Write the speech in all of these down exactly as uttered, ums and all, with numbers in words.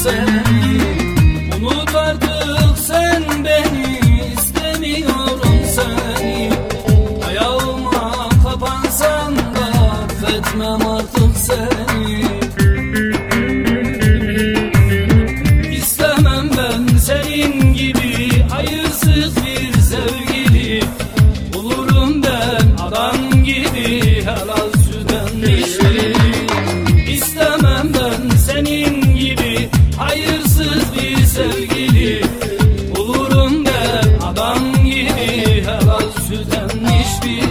seni. Unut artık sen beni, istemiyorum seni. Ayağıma kapansan da affetmem artık seni. İstemem ben senin gibi hayırsız bir sevgili. Bulurum ben adam gibi helal sütten içli. İstemem ben senin gibi hayırsız bir sevgili. Bulurum ben adam gibi helal sütten içli.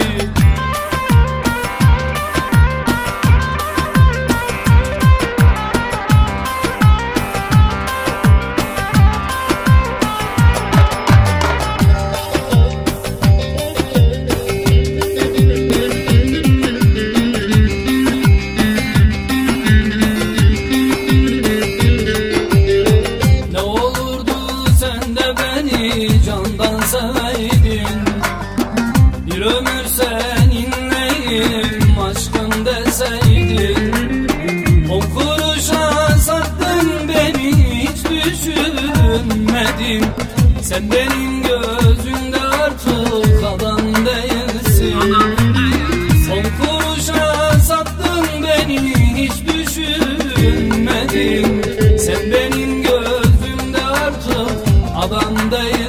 Candan seveydin, bir ömür seninleyim aşkım deseydin. On kuruşa sattın beni, hiç düşünmedin. Sen benim gözümde artık adam değilsin. On kuruşa sattın beni, hiç düşünmedin. Sen benim gözümde artık adam değilsin.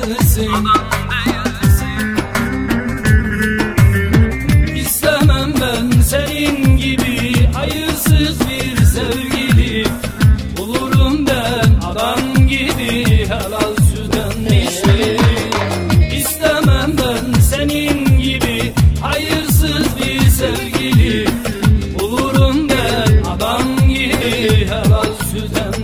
İstemem ben senin gibi hayırsız bir sevgili. Bulurum ben adam gibi helal sütten içli. İstemem ben senin gibi hayırsız bir sevgili. Bulurum ben adam gibi helal sütten